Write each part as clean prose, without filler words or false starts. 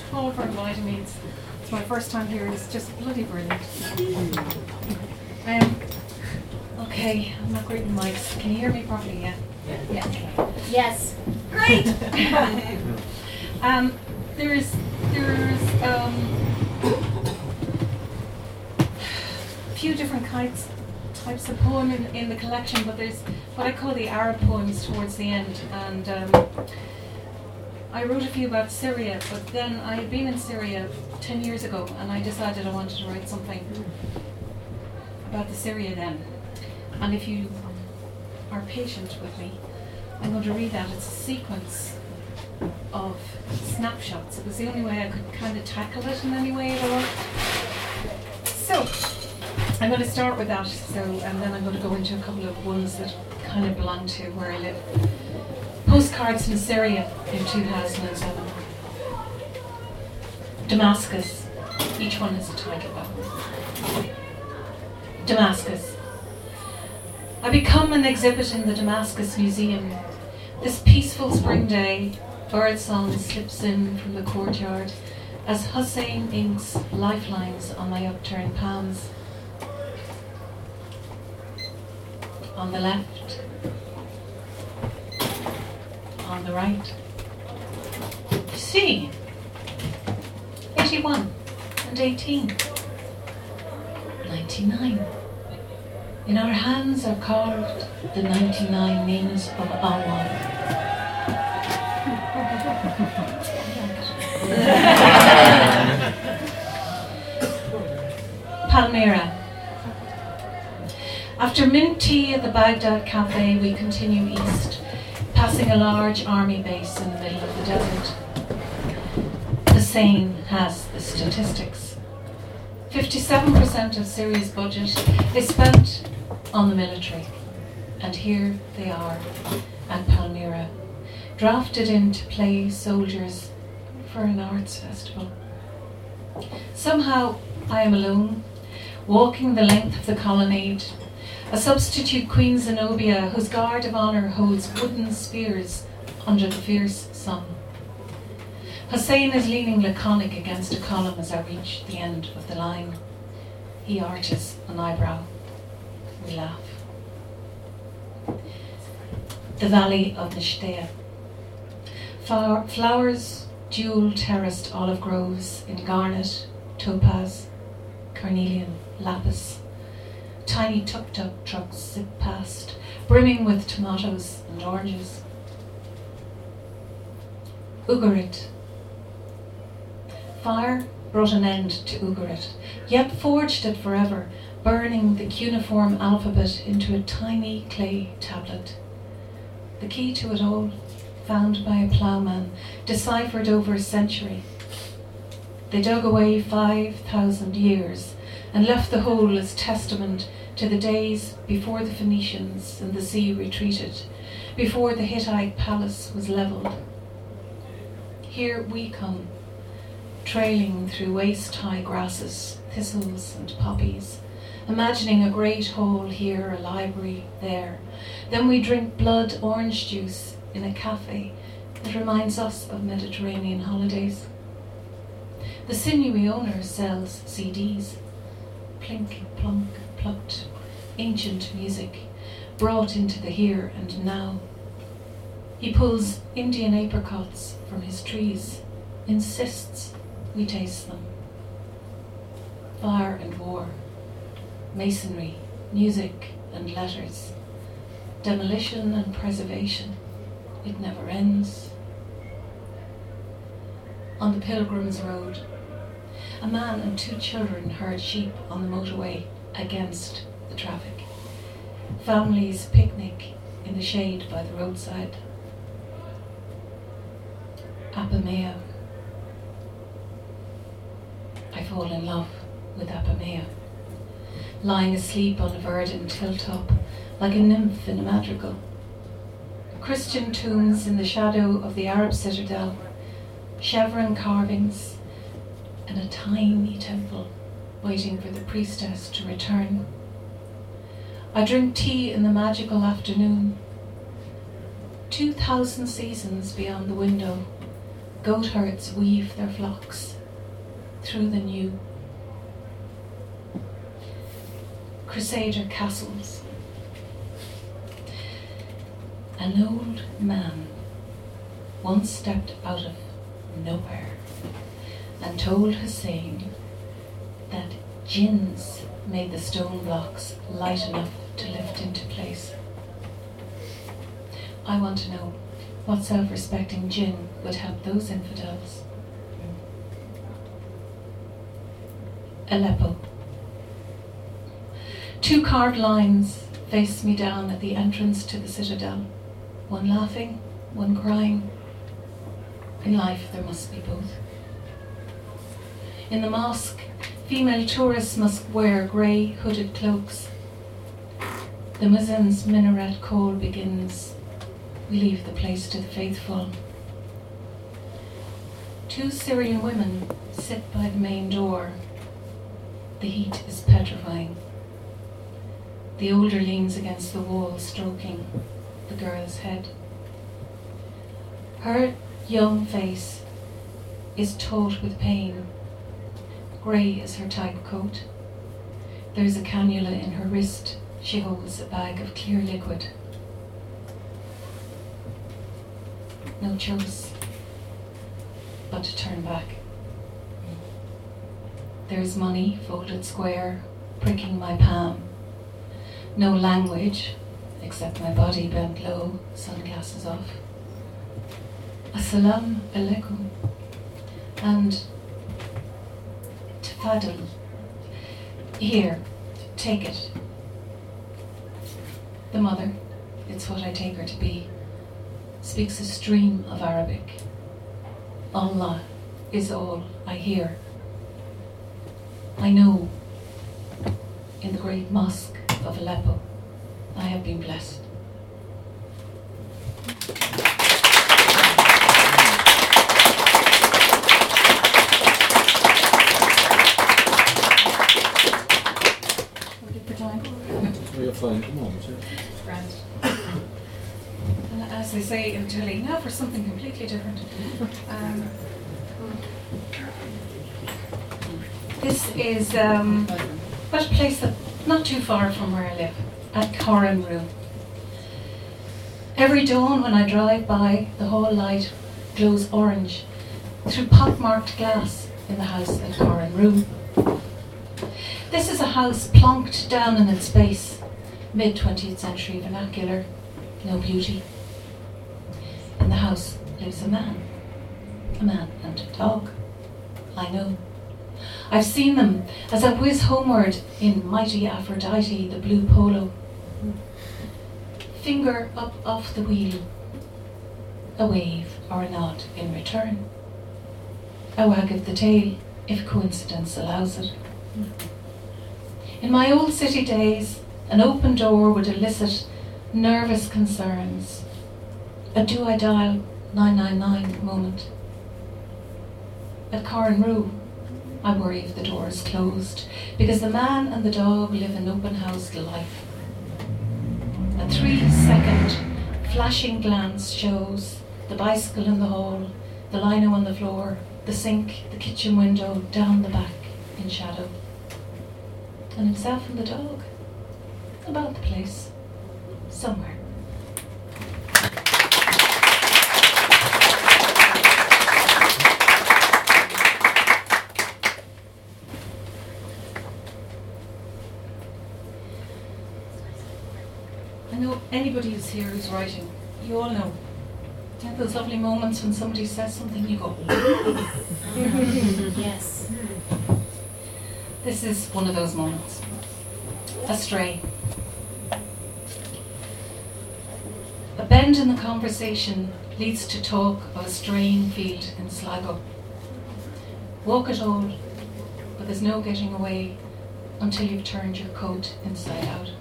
Paul for inviting me. It's my first time here. It's just bloody brilliant. Okay, I'm not great in mics. Can you hear me properly? Yeah. Yes. Great. There's a few different types of poem in the collection, but there's what I call the Arab poems towards the end, and I wrote a few about Syria, but then I had been in Syria 10 years ago, and I decided I wanted to write something about the Syria then. And if you are patient with me, I'm going to read that. It's a sequence of snapshots. It was the only way I could kind of tackle it in any way at all. So, I'm going to start with that, and then I'm going to go into a couple of ones that kind of belong to where I live. Postcards from Syria in 2007. Damascus. Each one has a title though. Damascus. I become an exhibit in the Damascus Museum. This peaceful spring day, birdsong slips in from the courtyard as Hussein inks lifelines on my upturned palms. On the left, on the right. See, 81 and 18, 99. In our hands are carved the 99 names of Allah. Palmyra. After mint tea at the Baghdad Cafe, we continue east, passing a large army base in the middle of the desert. The Seine has the statistics. 57% of Syria's budget is spent on the military, and here they are at Palmyra, drafted in to play soldiers for an arts festival. Somehow I am alone, walking the length of the colonnade, a substitute Queen Zenobia whose guard of honour holds wooden spears under the fierce sun. Hussein is leaning laconic against a column as I reach the end of the line. He arches an eyebrow. We laugh. The Valley of Nishtea. Flowers, jewel terraced olive groves in garnet, topaz, carnelian, lapis. Tiny tuk-tuk trucks zip past, brimming with tomatoes and oranges. Ugarit. Fire brought an end to Ugarit, yet forged it forever, burning the cuneiform alphabet into a tiny clay tablet. The key to it all, found by a ploughman, deciphered over a century. They dug away 5,000 years and left the hole as testament to the days before the Phoenicians and the sea retreated, before the Hittite palace was levelled. Here we come, trailing through waist-high grasses, thistles and poppies, imagining a great hall here, a library there. Then we drink blood orange juice in a cafe that reminds us of Mediterranean holidays. The sinewy owner sells CDs, plink, plunk, plucked, ancient music, brought into the here and now. He pulls Indian apricots from his trees, insists we taste them. Fire and war, masonry, music and letters, demolition and preservation, it never ends. On the Pilgrim's Road, a man and 2 children herd sheep on the motorway against the traffic. Families picnic in the shade by the roadside. Apamea. I fall in love with Apamea, lying asleep on a verdant hilltop like a nymph in a madrigal. Christian tombs in the shadow of the Arab citadel, chevron carvings, and a tiny temple waiting for the priestess to return. I drink tea in the magical afternoon. 2,000 seasons beyond the window, Goatherds weave their flocks through the new. Crusader castles. An old man once stepped out of nowhere and told Hussein that jinns made the stone blocks light enough to lift into place. I want to know what self-respecting jinn would help those infidels. Aleppo. 2 carved lines face me down at the entrance to the citadel. One laughing, one crying. In life there must be both. In the mosque, female tourists must wear grey hooded cloaks. The muezzin's minaret call begins. We leave the place to the faithful. 2 Syrian women sit by the main door. The heat is petrifying. The older leans against the wall, stroking the girl's head. Her young face is taut with pain. Grey is her type coat. There is a cannula in her wrist. She holds a bag of clear liquid. No choice but to turn back. There is money folded square, pricking my palm. No language, except my body bent low, sunglasses off. Assalamu alaikum and tafadal. Here, take it. The mother, it's what I take her to be, speaks a stream of Arabic. Allah is all I hear. I know in the great mosque of Aleppo, I have been blessed. You're fine, come on. Grand. As they say in Tilly, now for something completely different. This is a place that not too far from where I live, at Corran Rue. Every dawn when I drive by, the hall light glows orange through pockmarked glass in the house at Corran Rue. This is a house plonked down in its base, mid-20th century vernacular, no beauty. In the house lives a man and a dog. I know. I've seen them as I whiz homeward in mighty Aphrodite, the blue polo. Finger up off the wheel, a wave or a nod in return. A wag of the tail, if coincidence allows it. In my old city days, an open door would elicit nervous concerns. A do I dial 999 moment. At Corran Rue, I worry if the door is closed, because the man and the dog live an open-housed life. A 3-second flashing glance shows the bicycle in the hall, the lino on the floor, the sink, the kitchen window, down the back in shadow. And himself and the dog, about the place, somewhere. I know anybody who's here who's writing, you all know. You have those lovely moments when somebody says something, you go, Yes. This is one of those moments. A stray. A bend in the conversation leads to talk of a straying field in Sligo. Walk it all, but there's no getting away until you've turned your coat inside out.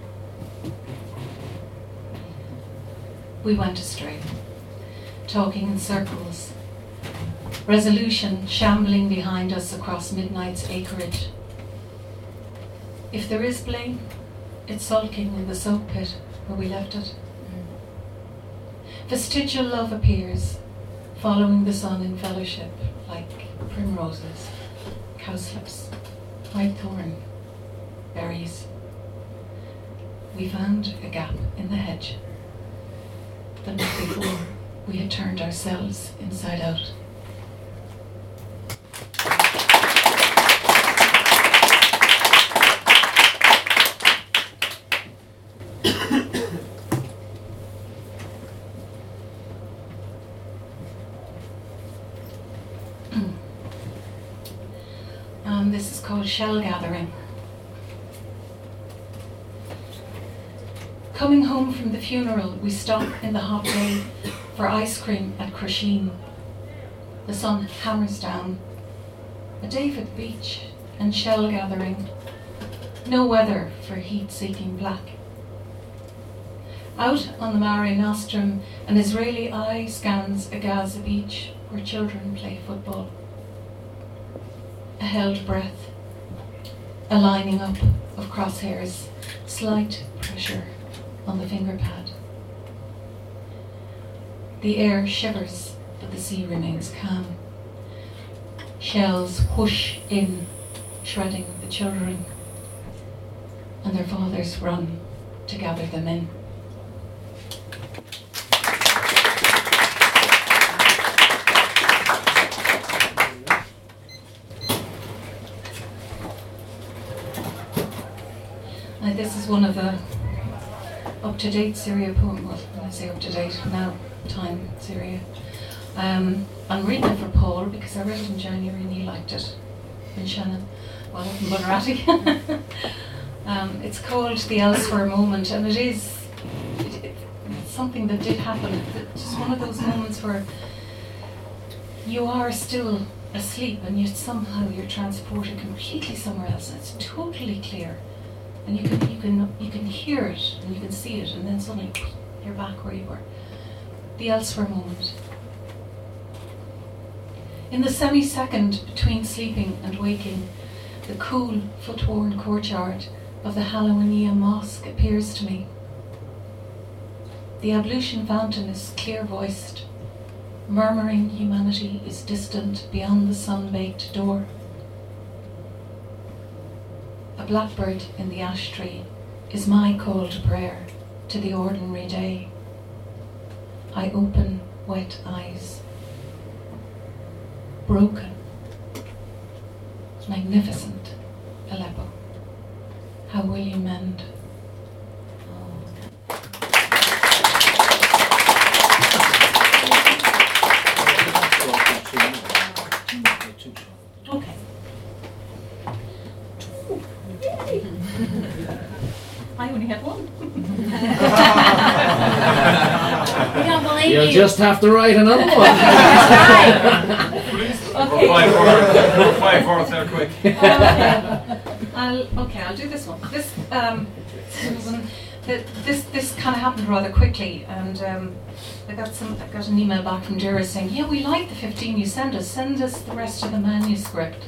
We went astray, talking in circles. Resolution shambling behind us across midnight's acreage. If there is blame, it's sulking in the soap pit where we left it. Vestigial love appears, following the sun in fellowship like primroses, cowslips, whitethorn, berries. We found a gap in the hedge, but not before we had turned ourselves inside out. This is called Shell Gathering. Coming home from the funeral, we stop in the hot day for ice cream at Crusheen. The sun hammers down. A day for the beach and shell gathering. No weather for heat-seeking black. Out on the Mare Nostrum, an Israeli eye scans a Gaza beach where children play football. A held breath, a lining up of crosshairs, slight pressure on the finger pad. The air shivers, but the sea remains calm. Shells whoosh in, shredding the children, and their fathers run to gather them in. This is one of the up-to-date Syria poems. Well, when I say up-to-date, now time Syria. I'm reading it for Paul because I read it in January and he liked it in Shannon, well, up in Bunratty. It's called The Elsewhere Moment, and it's something that did happen. It's just one of those moments where you are still asleep and yet somehow you're transported completely somewhere else. It's totally clear. And you can hear it and you can see it, and then suddenly you're back where you were. The elsewhere moment. In the semi-second between sleeping and waking, the cool, foot-worn courtyard of the Halloween Mosque appears to me. The ablution fountain is clear-voiced. Murmuring humanity is distant beyond the sun-baked door. A blackbird in the ash tree is my call to prayer to the ordinary day. I open wet eyes. Broken, magnificent Aleppo. How will you mend? Okay. I only had one. We don't believe You'll you. just have to write another one. That's right. Okay. We'll fly forth there quick. I'll do this one. This kind of happened rather quickly, and I got an email back from Dura saying, "Yeah, we like the 15 you send us. Send us the rest of the manuscript."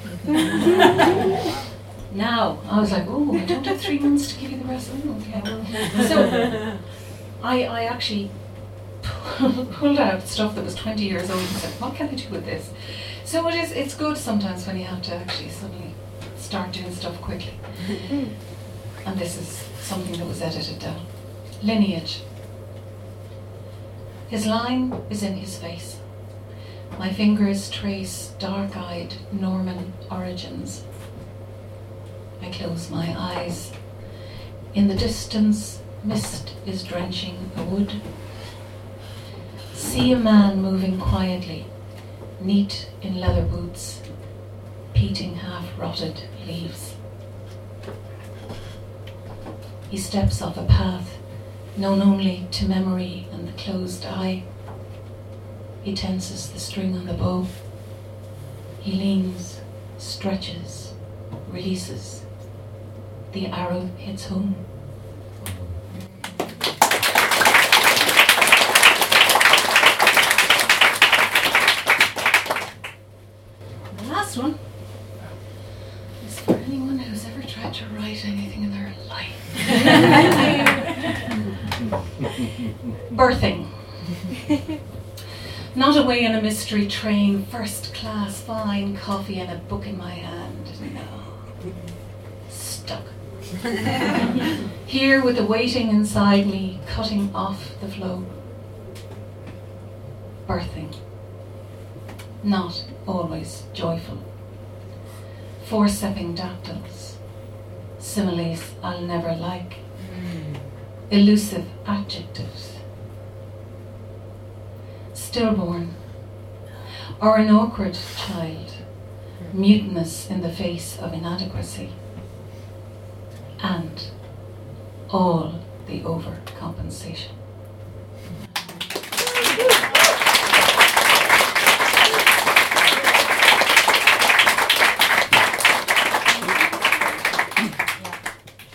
Now I was like, "Oh, I don't have 3 months to give you the rest." Oh, okay. So I actually pulled out stuff that was 20 years old and said, "What can I do with this?" So it's good sometimes when you have to actually suddenly start doing stuff quickly. And this is something that was edited down. Lineage. His line is in his face. My fingers trace dark-eyed Norman origins. I close my eyes. In the distance, mist is drenching a wood. See a man moving quietly, neat in leather boots, peating half-rotted leaves. He steps off a path known only to memory and the closed eye. He tenses the string on the bow. He leans, stretches, releases. The arrow hits home. The last one is for anyone who's ever tried to write anything in their life. Birthing. Not away in a mystery train, first class, fine coffee and a book in my hand. No. Stuck. Here with the waiting inside me, cutting off the flow. Birthing. Not always joyful. Forcepping dactyls. Similes I'll never like. Elusive adjectives. Stillborn, or an awkward child, mutinous in the face of inadequacy, and all the overcompensation.